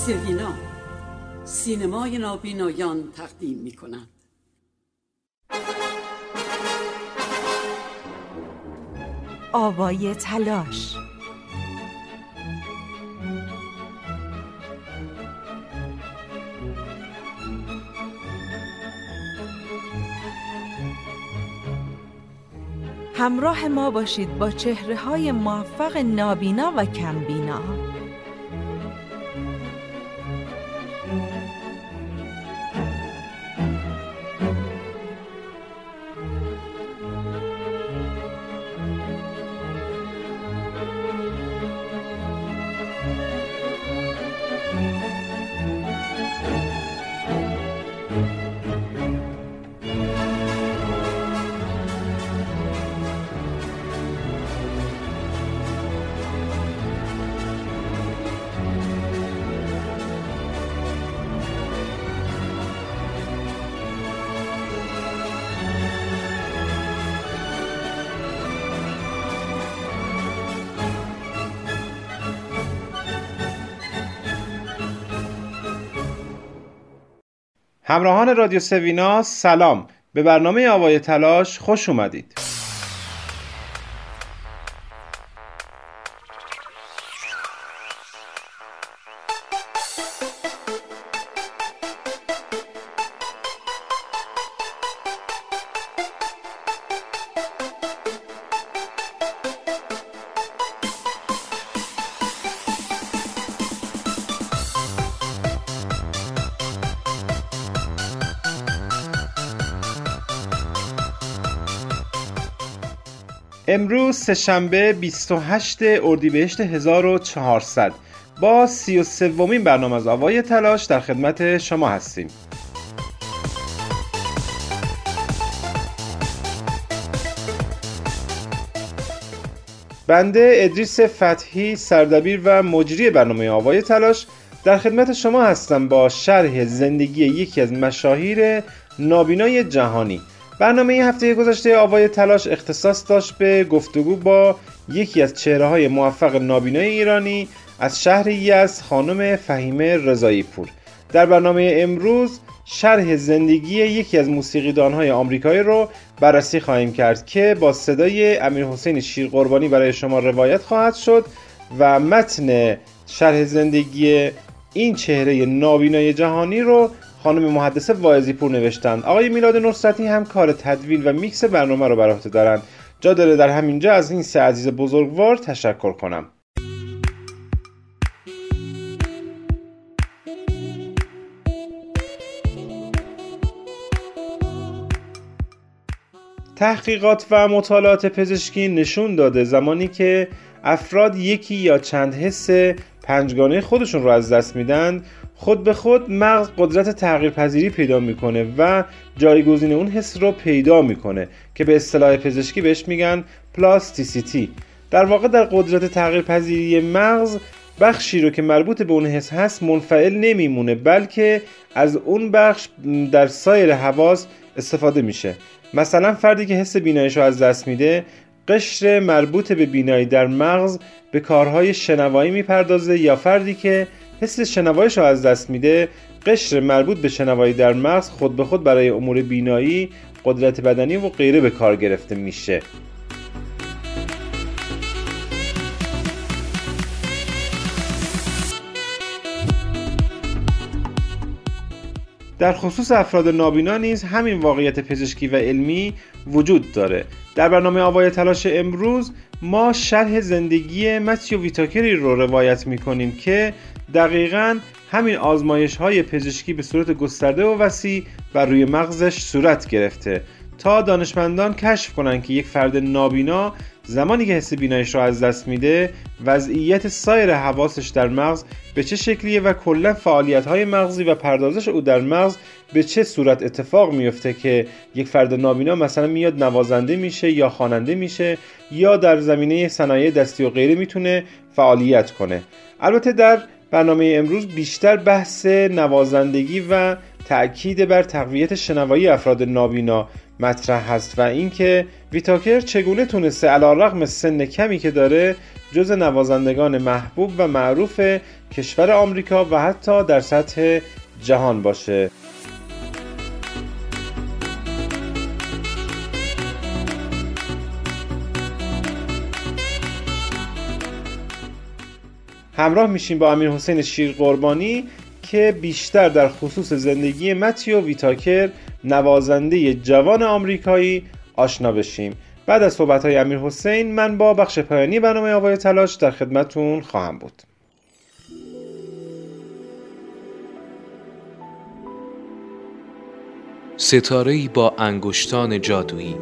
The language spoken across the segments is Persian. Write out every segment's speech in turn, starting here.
سوینا سینمای نابینایان تقدیم می کند. آوای تلاش. همراه ما باشید با چهره‌های موفق نابینا و کمبینا. همراهان رادیو سوینا سلام، به برنامه آوای تلاش خوش اومدید. امروز سه‌شنبه 28 اردیبهشت 1400 با 33مین برنامه از آوای تلاش در خدمت شما هستیم. بنده ادریس فتحی، سردبیر و مجری برنامه آوای تلاش در خدمت شما هستم با شرح زندگی یکی از مشاهیر نابینای جهانی. برنامه این هفته گذشته آوای تلاش اختصاص داشت به گفتگو با یکی از چهره‌های موفق نابینای ایرانی از شهر یزد، خانم فهیمه رضایی پور. در برنامه امروز شرح زندگی یکی از موسیقیدان‌های آمریکایی رو بررسی خواهیم کرد که با صدای امیرحسین شیرقربانی برای شما روایت خواهد شد و متن شرح زندگی این چهره نابینای جهانی رو خانم محدثه واعظی پور نوشتند. آقای میلاد نصرتی هم کار تدوین و میکس برنامه رو بر عهده دارند. جا داره در همینجا از این سه عزیز بزرگوار تشکر کنم. تحقیقات و مطالعات پزشکی نشون داده زمانی که افراد یکی یا چند حس پنجگانه خودشون رو از دست میدن، خود به خود مغز قدرت تغییرپذیری پیدا میکنه و جایگزین اون حس رو پیدا میکنه که به اصطلاح پزشکی بهش میگن پلاستیسیتی. در واقع در قدرت تغییرپذیری مغز بخشی رو که مربوط به اون حس هست منفعل نمیمونه، بلکه از اون بخش در سایر حواس استفاده میشه. مثلا فردی که حس بیناییش رو از دست میده، قشر مربوط به بینایی در مغز به کارهای شنوایی میپردازه، یا فردی که حس شنواییش رو از دست میده، قشر مربوط به شنوایی در مغز خود به خود برای امور بینایی، قدرت بدنی و غیره به کار گرفته میشه. در خصوص افراد نابینا نیز همین واقعیت پزشکی و علمی وجود داره. در برنامه آوای تلاش امروز ما شرح زندگی متیو ویتاکری رو روایت میکنیم که دقیقاً همین آزمایش‌های پزشکی به صورت گسترده و وسیع بر روی مغزش صورت گرفته تا دانشمندان کشف کنن که یک فرد نابینا زمانی که حس بیناییش رو از دست میده، وضعیت سایر حواسش در مغز به چه شکلیه و کلا فعالیت‌های مغزی و پردازش او در مغز به چه صورت اتفاق میفته که یک فرد نابینا مثلا میاد نوازنده میشه یا خواننده میشه یا در زمینه صنایع دستی و غیره میتونه فعالیت کنه. البته در برنامه امروز بیشتر بحث نوازندگی و تأکید بر تقویت شنوایی افراد نابینا مطرح هست و اینکه ویتاکر چگونه تونسته علی‌رغم سن کمی که داره جز نوازندگان محبوب و معروف کشور آمریکا و حتی در سطح جهان باشه. همراه میشیم با امیرحسین شیرقربانی که بیشتر در خصوص زندگی متیو ویتاکر نوازنده جوان آمریکایی آشنا بشیم. بعد از صحبت‌های امیرحسین من با بخش پایانی برنامه آوای تلاش در خدمتتون خواهم بود. ستاره‌ای با انگشتان جادویی.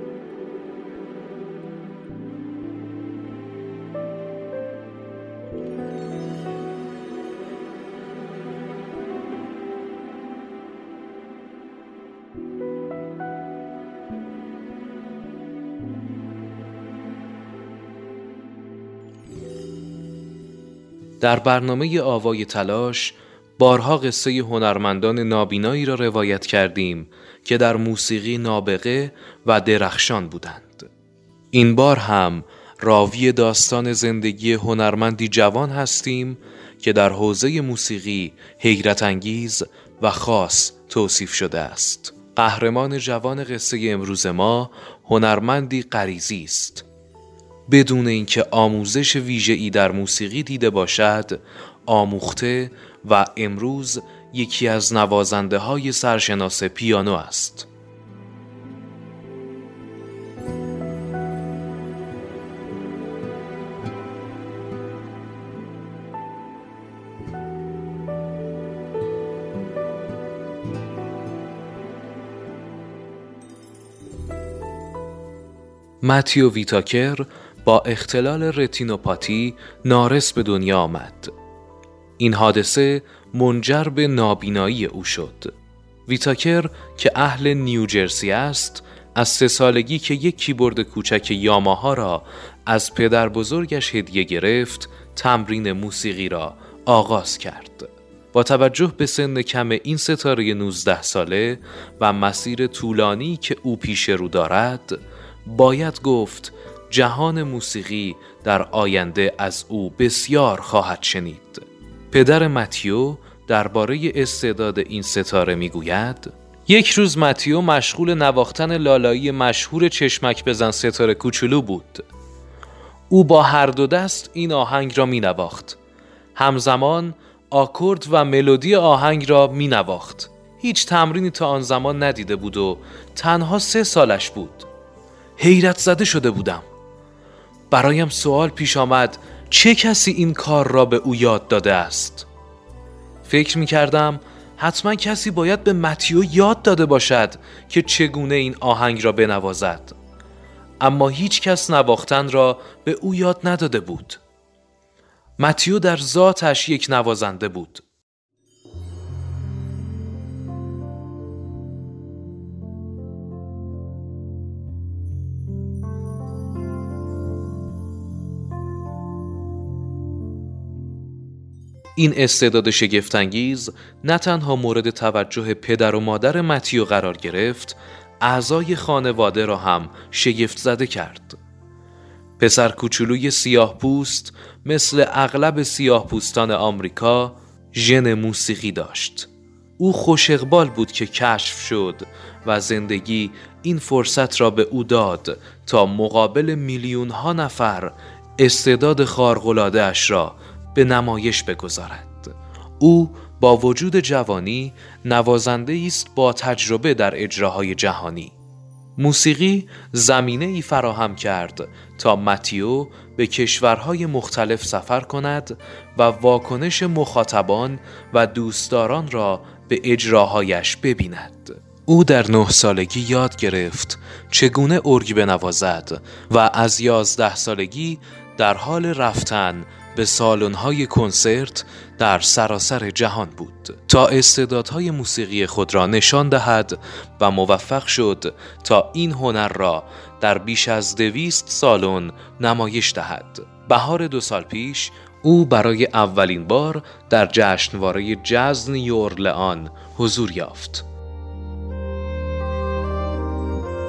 در برنامه آوای تلاش بارها قصه هنرمندان نابینایی را روایت کردیم که در موسیقی نابغه و درخشان بودند. این بار هم راوی داستان زندگی هنرمندی جوان هستیم که در حوزه موسیقی حیرت انگیز و خاص توصیف شده است. قهرمان جوان قصه امروز ما هنرمندی غریزی است. بدون اینکه آموزش ویژه‌ای در موسیقی دیده باشد، آموخته و امروز یکی از نوازنده‌های سرشناس پیانو است. متیو ویتاکر با اختلال رتینوپاتی نارس به دنیا آمد. این حادثه منجر به نابینایی او شد. ویتاکر که اهل نیوجرسی است، از 3 سالگی که یک کیبورد کوچک یاماها را از پدر بزرگش هدیه گرفت، تمرین موسیقی را آغاز کرد. با توجه به سن کم این ستاره 19 ساله و مسیر طولانی که او پیش رو دارد، باید گفت جهان موسیقی در آینده از او بسیار خواهد شنید. پدر متیو درباره استعداد این ستاره میگوید: یک روز متیو مشغول نواختن لالایی مشهور چشمک بزن ستاره کوچولو بود. او با هر دو دست این آهنگ را مینواخت. همزمان آکورد و ملودی آهنگ را مینواخت. هیچ تمرینی تا آن زمان ندیده بود و تنها 3 سالش بود. حیرت زده شده بودم. برایم سوال پیش آمد چه کسی این کار را به او یاد داده است؟ فکر می کردم حتما کسی باید به متیو یاد داده باشد که چگونه این آهنگ را بنوازد. اما هیچ کس نواختن را به او یاد نداده بود. متیو در ذاتش یک نوازنده بود. این استعداد شگفت‌انگیز نه تنها مورد توجه پدر و مادر متیو قرار گرفت، اعضای خانواده را هم شگفت زده کرد. پسر کوچولوی سیاه پوست مثل اغلب سیاه پوستان آمریکا ژن موسیقی داشت. او خوش اقبال بود که کشف شد و زندگی این فرصت را به او داد تا مقابل میلیون ها نفر استعداد خارق‌العاده اش را به نمایش بگذارد. او با وجود جوانی نوازنده است با تجربه در اجراهای جهانی. موسیقی زمینه ای فراهم کرد تا متیو به کشورهای مختلف سفر کند و واکنش مخاطبان و دوستداران را به اجراهایش ببیند. او در 9 سالگی یاد گرفت چگونه ارگ بنوازد و از 11 سالگی در حال رفتن به سالن‌های کنسرت در سراسر جهان بود تا استعدادهای موسیقی خود را نشان دهد و موفق شد تا این هنر را در بیش از 200 سالن نمایش دهد. بهار 2 سال پیش او برای اولین بار در جشنواره جاز نیو اورلئان حضور یافت.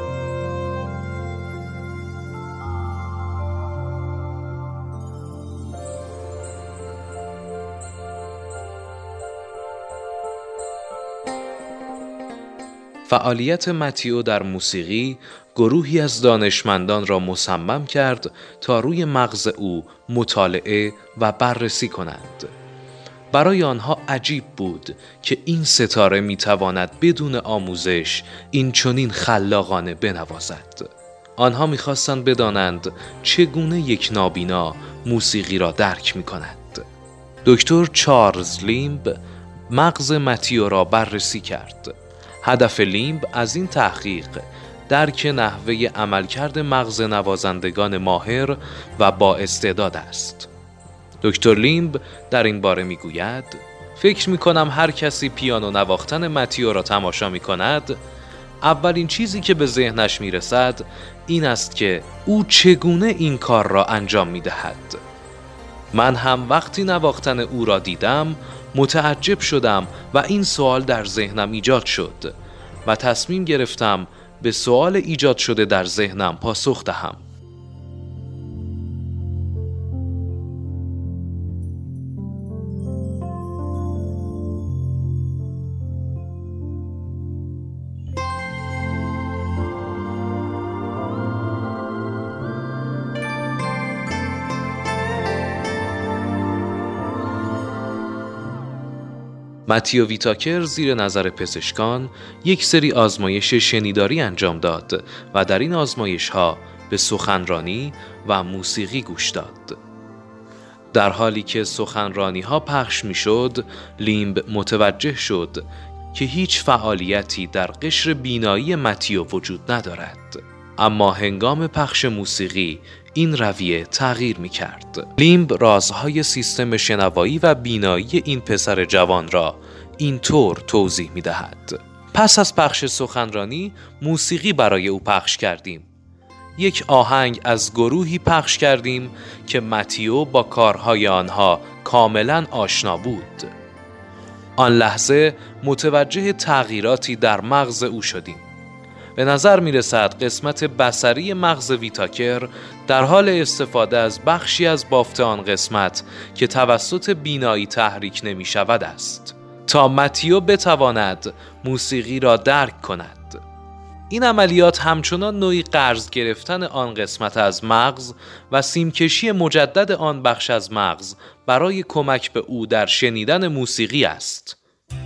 فعالیت متیو در موسیقی گروهی از دانشمندان را مصمم کرد تا روی مغز او مطالعه و بررسی کنند. برای آنها عجیب بود که این ستاره میتواند بدون آموزش این چنین خلاقانه بنوازد. آنها میخواستند بدانند چگونه یک نابینا موسیقی را درک میکند. دکتر چارلز لیمب مغز متیو را بررسی کرد. هدف لیمب از این تحقیق درک نحوه عملکرد مغز نوازندگان ماهر و با استعداد است. دکتر لیمب در این باره میگوید: فکر میکنم هر کسی پیانو نواختن متیو را تماشا میکند، اولین چیزی که به ذهنش میرسد این است که او چگونه این کار را انجام میدهد. من هم وقتی نواختن او را دیدم متعجب شدم و این سوال در ذهنم ایجاد شد و تصمیم گرفتم به سوال ایجاد شده در ذهنم پاسخ دهم. متیو ویتاکر زیر نظر پزشکان یک سری آزمایش شنیداری انجام داد و در این آزمایش‌ها به سخنرانی و موسیقی گوش داد. در حالی که سخنرانی‌ها پخش می‌شد، لیمب متوجه شد که هیچ فعالیتی در قشر بینایی متیو وجود ندارد. اما هنگام پخش موسیقی این رویه تغییر می کرد. لیمب رازهای سیستم شنوایی و بینایی این پسر جوان را اینطور توضیح می دهد. پس از پخش سخنرانی موسیقی برای او پخش کردیم. یک آهنگ از گروهی پخش کردیم که متیو با کارهای آنها کاملا آشنا بود. آن لحظه متوجه تغییراتی در مغز او شدیم. به نظر می رسد قسمت بصری مغز ویتاکر در حال استفاده از بخشی از بافت آن قسمت که توسط بینایی تحریک نمی شود است تا متیو بتواند موسیقی را درک کند. این عملیات همچنان نوعی قرض گرفتن آن قسمت از مغز و سیمکشی مجدد آن بخش از مغز برای کمک به او در شنیدن موسیقی است.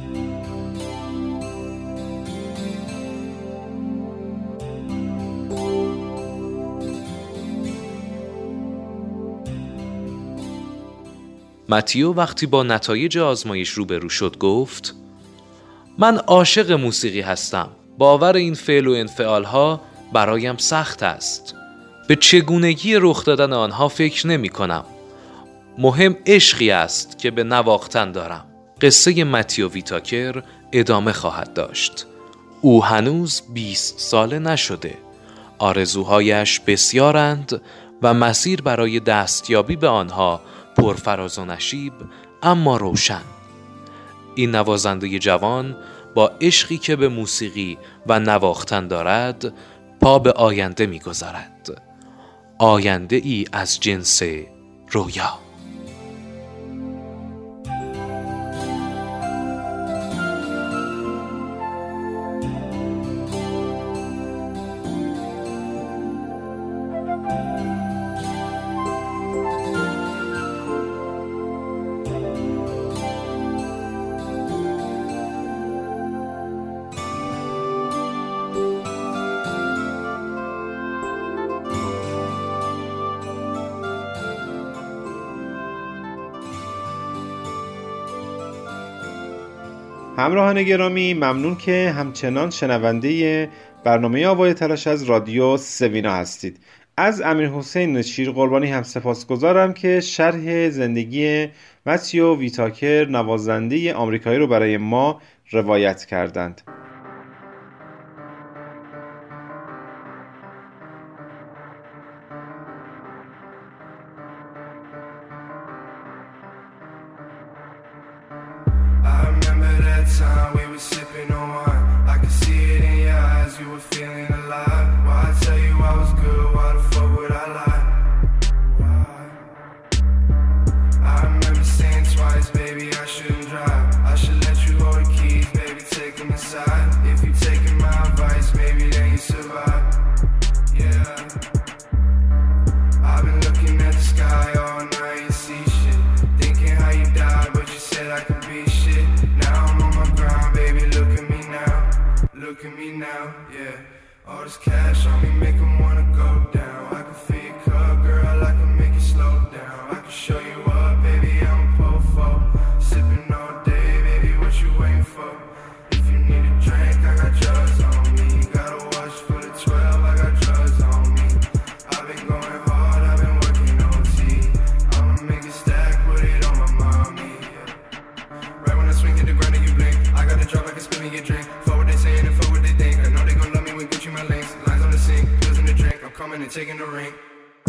متیو وقتی با نتایج آزمایش روبرو شد گفت: من عاشق موسیقی هستم. باور این فعل و انفعالها برایم سخت است. به چگونگی رخ دادن آنها فکر نمی کنم. مهم عشقی است که به نواختن دارم. قصه متیو ویتاکر ادامه خواهد داشت. او هنوز 20 ساله نشده. آرزوهایش بسیارند و مسیر برای دستیابی به آنها پرفراز و نشیب اما روشن. این نوازنده جوان با عشقی که به موسیقی و نواختن دارد پا به آینده می‌گذارد. آینده ای از جنس رویا. همراهان گرامی، ممنون که همچنان شنونده برنامه آوای تلاش از رادیو سوینا هستید. از امیرحسین شیرقربانی هم سپاسگزارم که شرح زندگی متیو ویتاکر نوازنده آمریکایی رو برای ما روایت کردند. If you taking my look at me now, yeah. All this cash on me make 'em wanna go down. I can feel your cup, girl, I can make you slow down. I can show you up, baby, I'm a po-fo. Sipping all day, baby, what you waiting for? If you need a drink, I got drugs on me. Got a watch for the 12, I got drugs on me. I've been going hard, I've been working OT. I'ma make it stack, put it on my mommy, yeah. Right when I swing to the ground and you blink, I got the drop, I can spin me your drink. For what they saying and for what they think. I know they gon' love me when Gucci my links. Lines on the sink, pills in the drink. I'm coming and taking the ring.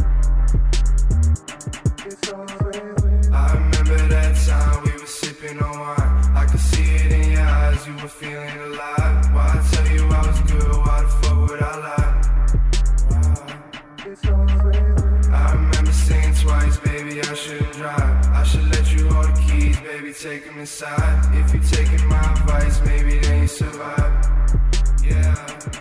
I remember that time we were sipping on wine. I could see it in your eyes, you were feeling alive. Why I tell you I was good, why the fuck would I lie? I remember saying twice, baby, I shouldn't drive. I should let you hold the keys, baby, take them inside. If you taking my advice, maybe then you survive. Yeah.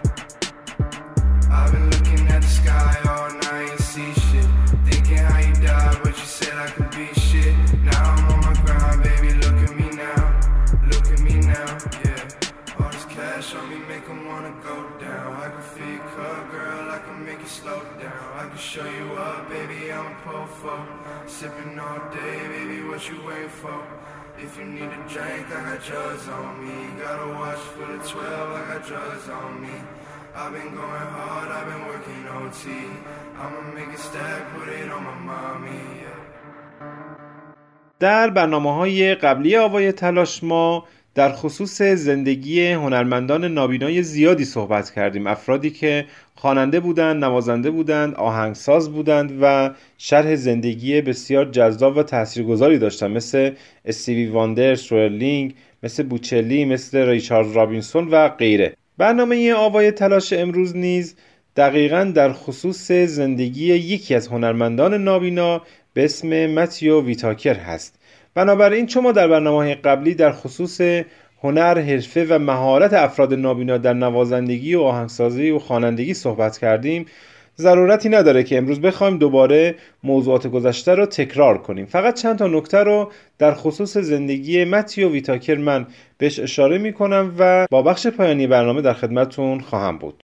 I've been looking at the sky all night and see shit. Thinking how you died, but you said I could be shit. Now I'm on my grind, baby, look at me now. Look at me now, yeah. All this cash on me make 'em wanna go down. I can feel your cup, girl, I can make you slow down. I can show you up, baby, I'm a po-fo. Sipping all day, baby, what you waiting for? If you need a drink, I got drugs on me. Got a watch for the 12, I got drugs on me. I've been going hard, I've been working OT. I'ma make it stack, put it on my mommy, yeah. در برنامه‌های قبلی آوای تلاش ما در خصوص زندگی هنرمندان نابینای زیادی صحبت کردیم. افرادی که خواننده بودند، نوازنده بودند، آهنگساز بودند و شرح زندگی بسیار جذاب و تاثیرگذاری داشتند، مثل استیوی واندر، سوئرلینگ، مثل بوچلی، مثل ریچارد رابینسون و غیره. برنامه آوای تلاش امروز نیز دقیقاً در خصوص زندگی یکی از هنرمندان نابینا به اسم متیو ویتاکر هست. بنابراین چون ما در برنامه‌های قبلی در خصوص هنر، حرفه و مهارت افراد نابینا در نوازندگی و آهنگسازی و خوانندگی صحبت کردیم، ضرورتی نداره که امروز بخوایم دوباره موضوعات گذشته رو تکرار کنیم. فقط چند تا نکته رو در خصوص زندگی متیو ویتاکر من بهش اشاره می‌کنم و با بخش پایانی برنامه در خدمتتون خواهم بود.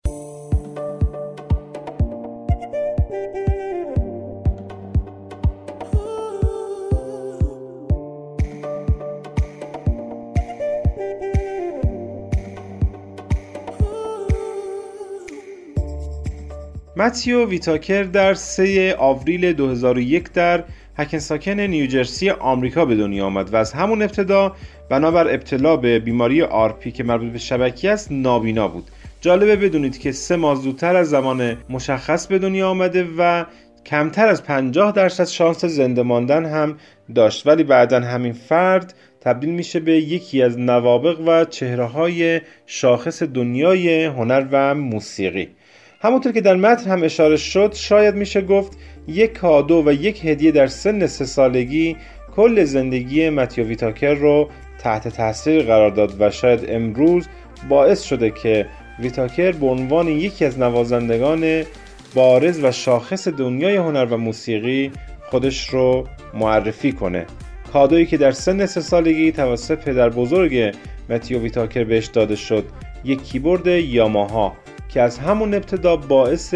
متیو ویتاکر در 3 آوریل 2001 در هکنساکن نیوجرسی آمریکا به دنیا آمد و از همون ابتدا بنابر ابتلا به بیماری آرپی که مربوط به شبکی است نابینا بود. جالبه بدونید که 3 ماه زودتر از زمان مشخص به دنیا آمده و کمتر از 50% شانس زنده ماندن هم داشت، ولی بعداً همین فرد تبدیل میشه به یکی از نوابغ و چهره‌های شاخص دنیای هنر و موسیقی. همونطور که در متن هم اشاره شد، شاید میشه گفت یک کادو و یک هدیه در سن 3 سالگی کل زندگی متیو ویتاکر رو تحت تاثیر قرار داد و شاید امروز باعث شده که ویتاکر به عنوان یکی از نوازندگان بارز و شاخص دنیای هنر و موسیقی خودش رو معرفی کنه. کادویی که در سن 3 سالگی توسط پدر بزرگ متیو ویتاکر بهش داده شد، یک کیبورد یاماها که از همون ابتدا باعث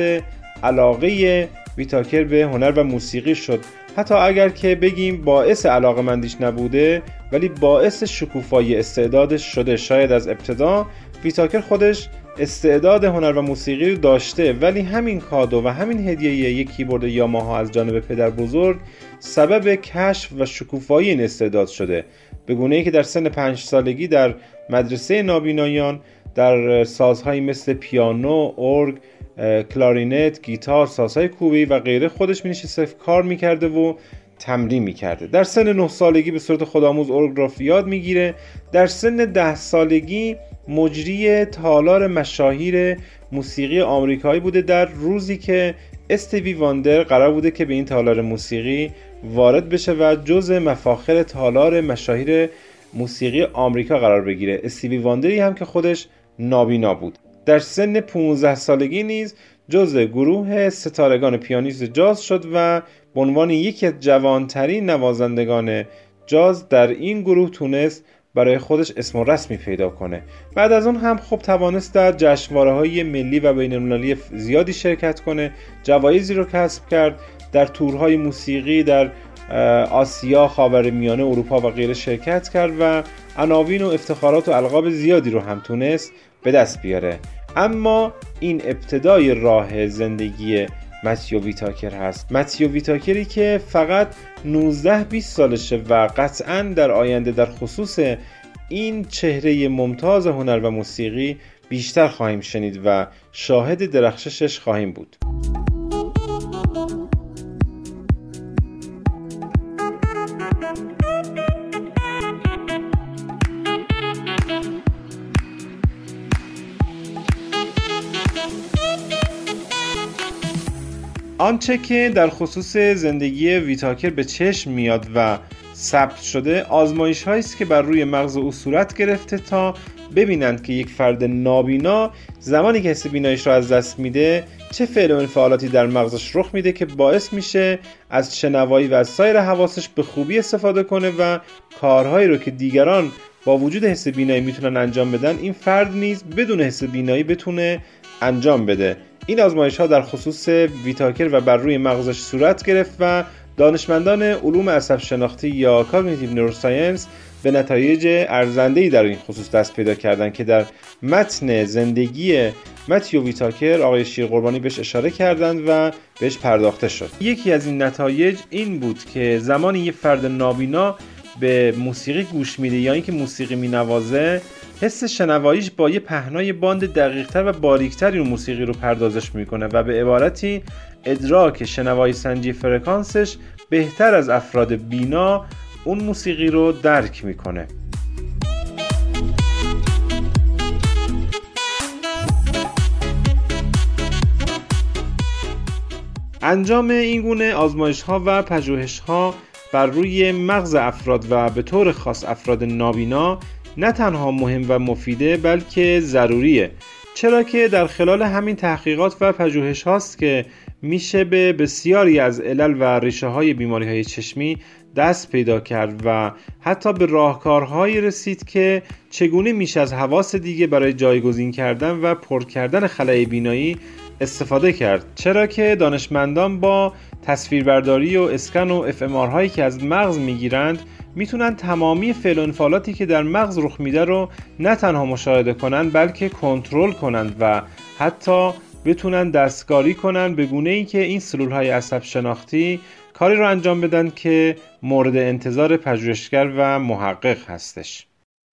علاقه ویتاکر به هنر و موسیقی شد. حتی اگر که بگیم باعث علاقه‌مندیش نبوده، ولی باعث شکوفایی استعدادش شده. شاید از ابتدا ویتاکر خودش استعداد هنر و موسیقی رو داشته، ولی همین کادو و همین هدیه یک کیبورد یاماها از جانب پدر بزرگ سبب کشف و شکوفایی این استعداد شده، به گونه‌ای که در سن 5 سالگی در مدرسه نابینایان در سازهایی مثل پیانو، ارگ، کلارینت، گیتار، سازهای کوبه‌ای و غیره خودش می‌نشسته کار می‌کرده و تمرین می‌کرده. در سن 9 سالگی به صورت خودآموز ارگ را یاد می‌گیره. در سن 10 سالگی مجری تالار مشاهیر موسیقی آمریکایی بوده، در روزی که استیوی واندر قرار بوده که به این تالار موسیقی وارد بشه و جزء مفاخر تالار مشاهیر موسیقی آمریکا قرار بگیره. استیوی واندری هم که خودش نابینا بود. در سن 15 سالگی نیز جزء گروه ستارگان پیانیست جاز شد و به عنوان یکی از جوانترین نوازندگان جاز در این گروه تونست برای خودش اسم و رسمی پیدا کنه. بعد از اون هم خب توانست در جشنواره‌های ملی و بین‌المللی زیادی شرکت کنه، جوایزی رو کسب کرد، در تورهای موسیقی در آسیا، خاورمیانه، اروپا و غیره شرکت کرد و عناوین و افتخارات و القاب زیادی رو هم تونست به دست بیاره. اما این ابتدای راه زندگی متیو ویتاکر هست. متیو ویتاکری که فقط 19-20 سالشه و قطعاً در آینده در خصوص این چهره ممتاز هنر و موسیقی بیشتر خواهیم شنید و شاهد درخششش خواهیم بود. آنچه که در خصوص زندگی ویتاکر به چشم میاد و ثبت شده آزمایش هایی است که بر روی مغز او صورت گرفته تا ببینند که یک فرد نابینا زمانی که حس بیناییش را از دست میده چه فعل و انفعالاتی در مغزش رخ میده که باعث میشه از شنوایی و از سایر حواسش به خوبی استفاده کنه و کارهایی رو که دیگران با وجود حس بینایی میتونن انجام بدن این فرد نیز بدون حس بینایی بتونه انجام بده. این آزمایش ها در خصوص ویتاکر و بر روی مغزش صورت گرفت و دانشمندان علوم عصب شناختی یا کاگنیتیو نوروساینس به نتایج ارزنده‌ای در این خصوص دست پیدا کردند که در متن زندگی متیو ویتاکر آقای شیرقربانی بهش اشاره کردند و بهش پرداخته شد. یکی از این نتایج این بود که زمانی یک فرد نابینا به موسیقی گوش میده یا اینکه موسیقی مینوازه، حس شنواییش با یه پهنای باند دقیق‌تر و باریک‌تری اون موسیقی رو پردازش میکنه و به عبارتی ادراک شنوایی سنجی فرکانسش بهتر از افراد بینا اون موسیقی رو درک میکنه. انجام این گونه آزمایش‌ها و پژوهش‌ها بر روی مغز افراد و به طور خاص افراد نابینا نه تنها مهم و مفیده بلکه ضروریه، چرا که در خلال همین تحقیقات و پژوهش هاست که میشه به بسیاری از علل و ریشه های بیماری های چشمی دست پیدا کرد و حتی به راهکارهایی رسید که چگونه میشه از حواس دیگه برای جایگزین کردن و پر کردن خلأ بینایی استفاده کرد، چرا که دانشمندان با تصویربرداری و اسکن و اف ام آر هایی که از مغز میگیرند میتونن تمامی فعل و انفعالاتی که در مغز رخ میده رو نه تنها مشاهده کنن بلکه کنترل کنن و حتی بتونن دستکاری کنن به گونه‌ای که این سلول‌های عصب شناختی کاری رو انجام بدن که مورد انتظار پژوهشگر و محقق هستش.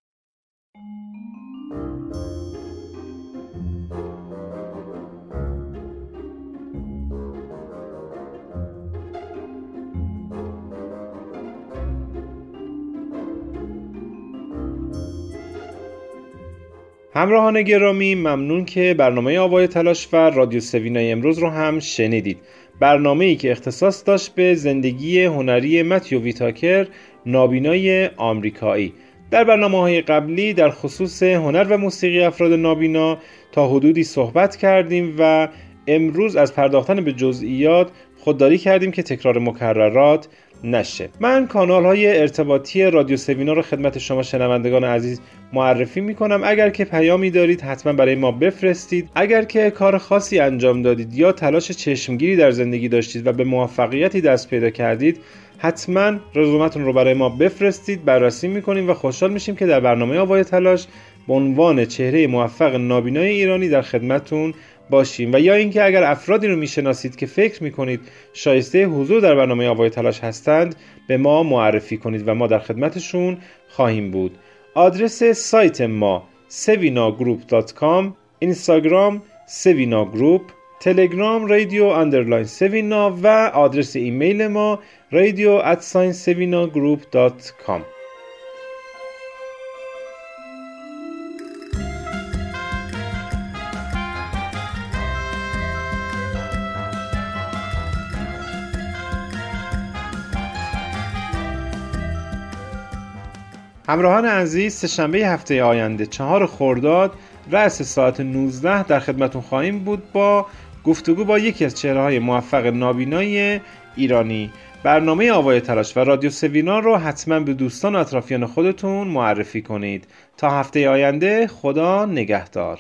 همراهان گرامی، ممنون که برنامه آوای تلاش و رادیو سوینای امروز رو هم شنیدید. برنامه‌ای که اختصاص داشت به زندگی هنری متیو ویتاکر، نابینای آمریکایی. در برنامه‌های قبلی در خصوص هنر و موسیقی افراد نابینا تا حدودی صحبت کردیم و امروز از پرداختن به جزئیات خودداری کردیم که تکرار مکررات نشه. من کانال‌های ارتباطی رادیو سوینا رو خدمت شما شنوندگان عزیز معرفی می‌کنم. اگر که پیامی دارید حتما برای ما بفرستید. اگر که کار خاصی انجام دادید یا تلاش چشمگیری در زندگی داشتید و به موفقیتی دست پیدا کردید، حتما رزومتون رو برای ما بفرستید، بررسی می‌کنیم و خوشحال میشیم که در برنامه آوای تلاش به عنوان چهره موفق نابینای ایرانی در خدمتتون باشیم. و یا اینکه اگر افرادی رو میشناسید که فکر میکنید شایسته حضور در برنامه آوای تلاش هستند، به ما معرفی کنید و ما در خدمتشون خواهیم بود. آدرس سایت ما sevinagroup.com، اینستاگرام sevinagroup، تلگرام radio_sevina و آدرس ایمیل ما radio@sevinagroup.com. همراهان عزیز، سه‌شنبه هفته آینده 4 خرداد رأس ساعت 19 در خدمتون خواهیم بود با گفتگو با یکی از چهره‌های موفق نابینای ایرانی. برنامه آوای تلاش و رادیو سوینا رو حتما به دوستان و اطرافیان خودتون معرفی کنید. تا هفته آینده، خدا نگهدار.